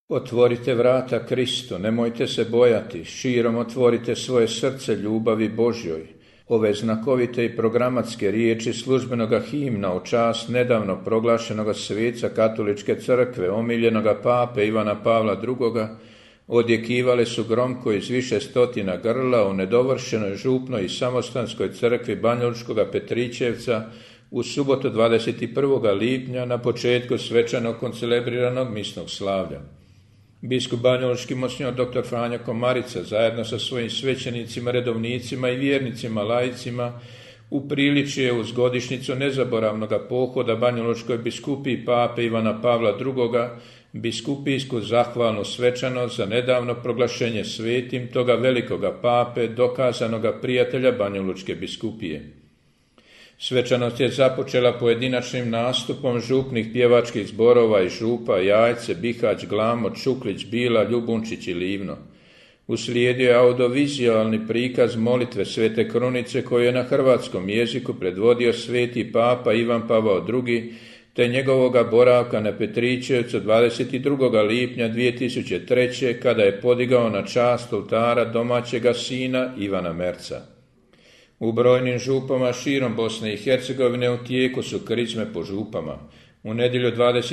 Otvorite vrata Kristu, nemojte se bojati, širom otvorite svoje srce ljubavi Božjoj. Ove znakovite i programatske riječi službenoga himna u čast nedavno proglašenoga sveca Katoličke crkve, omiljenoga pape Ivana Pavla II. Odjekivale su gromko iz više stotina grla u nedovršenoj župnoj i samostanskoj crkvi Banjalučkoga Petrićevca u subotu 21. lipnja na početku svečano koncelebriranog misnog slavlja. Biskup banjalučki monsignor dr. Franjo Komarica zajedno sa svojim svećenicima, redovnicima i vjernicima laicima upriličio je uz godišnjicu nezaboravnoga pohoda Banjalučkoj biskupiji pape Ivana Pavla II. Biskupijsku zahvalnu svečanost za nedavno proglašenje svetim toga velikoga pape, dokazanoga prijatelja Banjalučke biskupije. Svečanost je započela pojedinačnim nastupom župnih pjevačkih zborova i župa Jajce, Bihać, Glamo, Čuklić, Bila, Ljubunčić i Livno. Uslijedio je audiovizualni prikaz molitve Svete Krunice koju je na hrvatskom jeziku predvodio sveti papa Ivan Pavao II. Te njegovoga boravka na Petrićevcu 22. lipnja 2003. kada je podigao na čast oltara domaćega sina Ivana Merca. U brojnim župama širom Bosne i Hercegovine u tijeku su krizme po župama. U nedjelju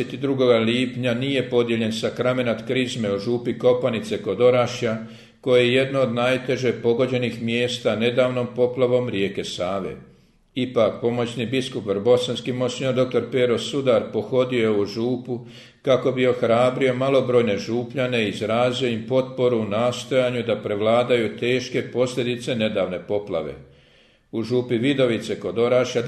22. lipnja nije podijeljen sakramenat krizme u župi Kopanice kod Orašja, koje je jedno od najteže pogođenih mjesta nedavnom poplavom rijeke Save. Ipak pomoćni biskup vrbosanski monsignor dr. Pero Sudar pohodio je u župu kako bi ohrabrio malobrojne župljane i izrazio im potporu u nastojanju da prevladaju teške posljedice nedavne poplave. U župi Vidovice kod Orašja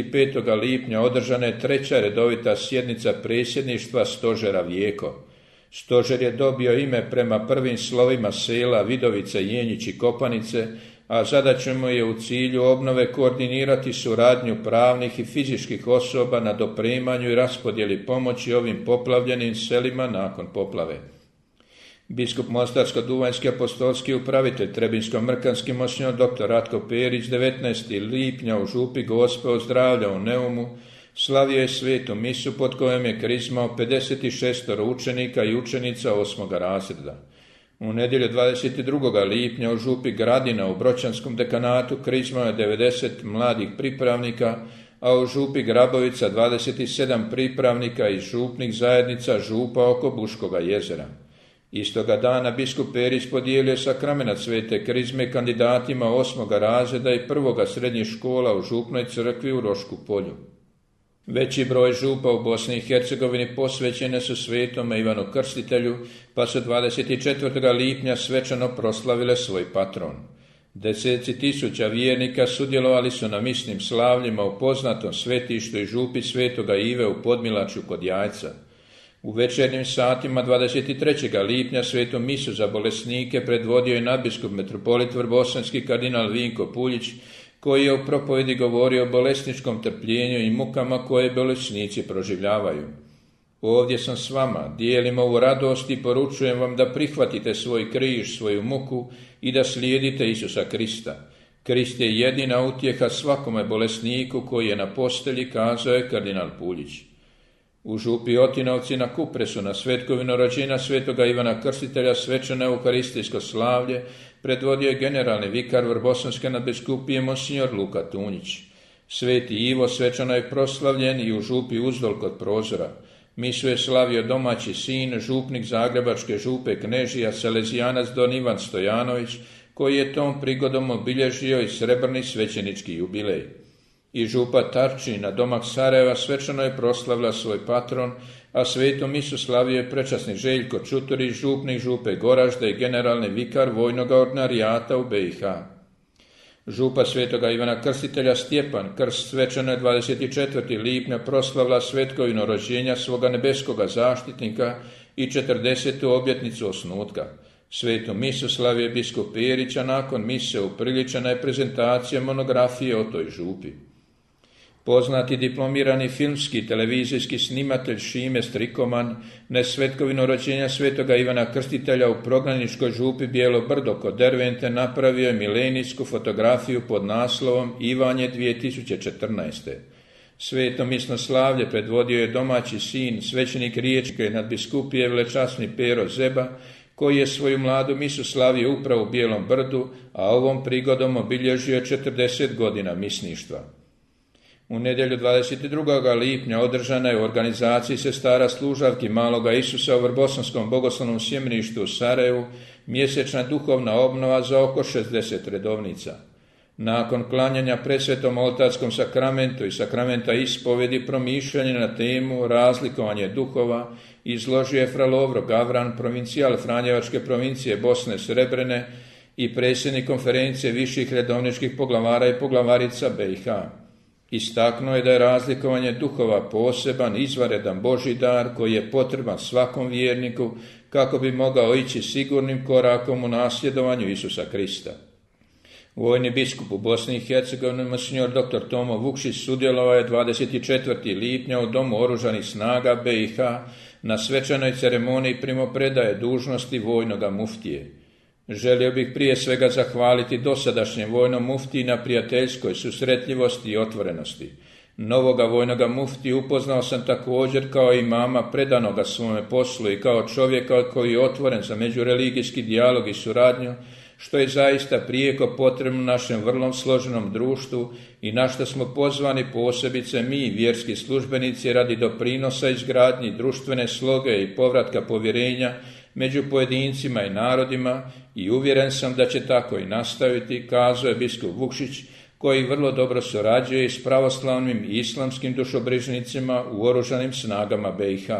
25. lipnja održana je treća redovita sjednica predsjedništva stožera Vijeko. Stožer je dobio ime prema prvim slovima sela Vidovice, Jenjić i Kopanice, a zadaća mu je u cilju obnove koordinirati suradnju pravnih i fizičkih osoba na doprimanju i raspodjeli pomoći ovim poplavljenim selima nakon poplave. Biskup Mostarsko-duvanjski apostolski upravitelj Trebinsko-mrkanski monsignor dr. Ratko Perić 19. lipnja u župi Gospe zdravlja u Neumu slavio je svetu misu pod kojom je krizmao 56 učenika i učenica 8. razreda. U nedjelju 22. lipnja u župi Gradina u Bročanskom dekanatu krizmao je 90 mladih pripravnika, a u župi Grabovica 27 pripravnika iz župnih zajednica župa oko Buškoga jezera. Istoga dana biskup Perić podijelio sakramenat svete krizme kandidatima 8. razreda i 1. srednjih škola u župnoj crkvi u Rošku polju. Veći broj župa u Bosni i Hercegovini posvećene su svetome Ivanu Krstitelju, pa su 24. lipnja svečano proslavile svoj patron. Deseci tisuća vjernika sudjelovali su na misnim slavljima u poznatom svetištu i župi Svetoga Ive u Podmilaču kod Jajca. U večernjim satima 23. lipnja svetu misu za bolesnike predvodio je nadbiskup metropolit vrbosanski kardinal Vinko Puljić, koji je u propovjedi govorio o bolesničkom trpljenju i mukama koje bolesnici proživljavaju. Ovdje sam s vama, dijelim ovu radost i poručujem vam da prihvatite svoj križ, svoju muku i da slijedite Isusa Krista. Krist je jedina utjeha svakome bolesniku koji je na postelji, kazao je kardinal Puljić. U župi Otinovci na Kupresu na svetkovinu rođenja svetoga Ivana Krstitelja svečano euharistijsko slavlje predvodio je generalni vikar vrbosanske nadbiskupije monsignor Luka Tunjić. Sveti Ivo svečano je proslavljen i u župi Uzdol kod Prozora. Misu je slavio domaći sin, župnik Zagrebačke župe Knežija Salezijanac don Ivan Stojanović, koji je tom prigodom obilježio i srebrni svećenički jubilej. I župa Tarčina, domak Sarajeva, svečano je proslavila svoj patron, a svetu misu slavio je prečasni Željko Čuturić, župnik župe Goražda i generalni vikar vojnog ordinarijata u BiH. Župa svetoga Ivana Krstitelja Stjepan Krst svečano je 24. lipnja proslavila svetkovinu rođenja svoga nebeskoga zaštitnika i 40. obljetnicu osnutka. Svetu misu slavio je biskup Perić, a nakon mise upriličena je prezentacija monografije o toj župi. Poznati diplomirani filmski televizijski snimatelj Šime Strikoman na svetkovinu rođenja svetoga Ivana Krstitelja u prognaničkoj župi Bijelo brdo kod Dervente napravio je milenijsku fotografiju pod naslovom Ivanje 2014. Sveto misnoslavlje predvodio je domaći sin, svećenik Riječke nadbiskupije Vlečasni Pero Zeba, koji je svoju mladu misu slavio upravo u Bijelom brdu, a ovom prigodom obilježio je 40 godina misništva. U nedjelju 22. lipnja održana je u organizaciji sestara služavki Maloga Isusa u Vrbosanskom bogoslovnom sjemeništu u Sarajevu mjesečna duhovna obnova za oko 60 redovnica. Nakon klanjanja presvetom oltarskom sakramentu i sakramenta ispovedi promišljanje na temu razlikovanje duhova izložio je fra Lovro Gavran, provincijal Franjevačke provincije Bosne Srebrene i predsjednik konferencije viših redovničkih poglavara i poglavarica BiH. Istaknuo je da je razlikovanje duhova poseban, izvanredan Božji dar koji je potreban svakom vjerniku kako bi mogao ići sigurnim korakom u nasljedovanju Isusa Krista. Vojni biskup u Bosni i Hercegovini, monsignor dr. Tomo Vukšić, sudjelovao je 24. lipnja u Domu oružanih snaga BiH na svečanoj ceremoniji primopredaje dužnosti vojnoga muftije. Želio bih prije svega zahvaliti dosadašnjem vojnom muftiji na prijateljskoj susretljivosti i otvorenosti. Novoga vojnoga muftiju upoznao sam također kao imama predanoga svome poslu i kao čovjeka koji je otvoren za međureligijski dijalog i suradnju, što je zaista prijeko potrebno našem vrlo složenom društvu i na što smo pozvani posebice mi, vjerski službenici, radi doprinosa izgradnji društvene sloge i povratka povjerenja među pojedincima i narodima, i uvjeren sam da će tako i nastaviti, kazao je biskup Vukšić, koji vrlo dobro surađuje i s pravoslavnim i islamskim dušobrižnicima u oružanim snagama BiH.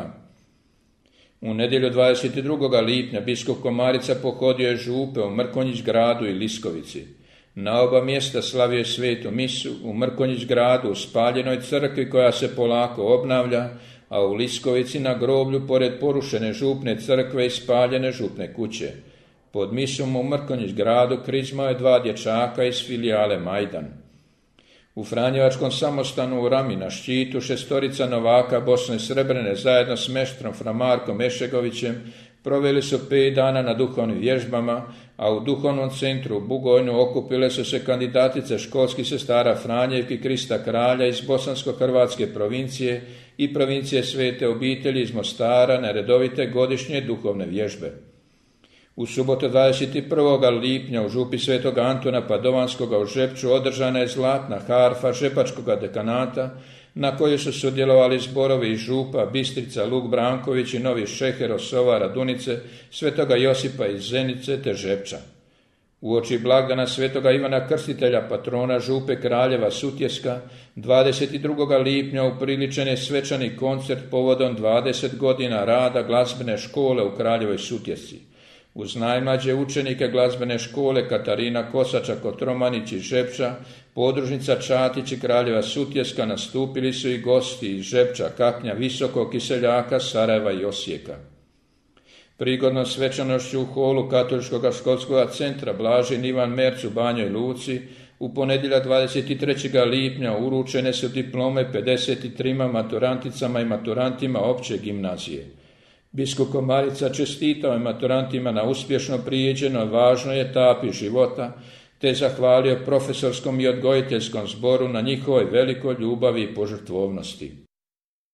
U nedjelju 22. lipnja biskup Komarica pohodio je župe u Mrkonjić gradu i Liskovici. Na oba mjesta slavio je svetu misu, u Mrkonjić gradu u spaljenoj crkvi koja se polako obnavlja, a u Liskovici na groblju pored porušene župne crkve i spaljene župne kuće. Pod misom u Mrkonjić gradu krizmao je 2 dječaka iz filijale Majdan. U Franjevačkom samostanu u Rami na Ščitu 6 novaka Bosne Srebrene zajedno s meštrom fra Markom Ešegovićem proveli su 5 dana na duhovnim vježbama, a u duhovnom centru u Bugojnu okupile su se kandidatice školskih sestara Franjevki Krista Kralja iz Bosansko-Hrvatske provincije i provincije Svete obitelji iz Mostara na redovite godišnje duhovne vježbe. U subotu 21. lipnja u župi Svetog Antuna Padovanskoga u Žepču održana je zlatna harfa Žepačkoga dekanata, na kojoj su sudjelovali zborovi iz župa Bistrica, Luk Branković i Novi Šehero, Sova, Radunice, Svetoga Josipa iz Zenice te Žepča. Uoči blagdana Svetoga Ivana Krstitelja, patrona župe Kraljeva Sutjeska, 22. lipnja upriličen je svečani koncert povodom 20 godina rada glazbene škole u Kraljevoj Sutjesci. Uz najmlađe učenike glazbene škole Katarina Kosača Kotromanić iz Žepča, podružnica Čatić i Kraljeva Sutjeska nastupili su i gosti iz Žepča, Kaknja, Visokog Kiseljaka, Sarajeva i Osijeka. Prigodnom svečanošću u holu Katoličkog školskog centra Blažen Ivan Merc u Banjoj Luci u ponedjeljak 23. lipnja uručene su diplome 53 maturanticama i maturantima opće gimnazije. Biskup Komarica čestitao je maturantima na uspješno prijeđenoj važnoj etapi života, te zahvalio profesorskom i odgojiteljskom zboru na njihovoj velikoj ljubavi i požrtvovnosti.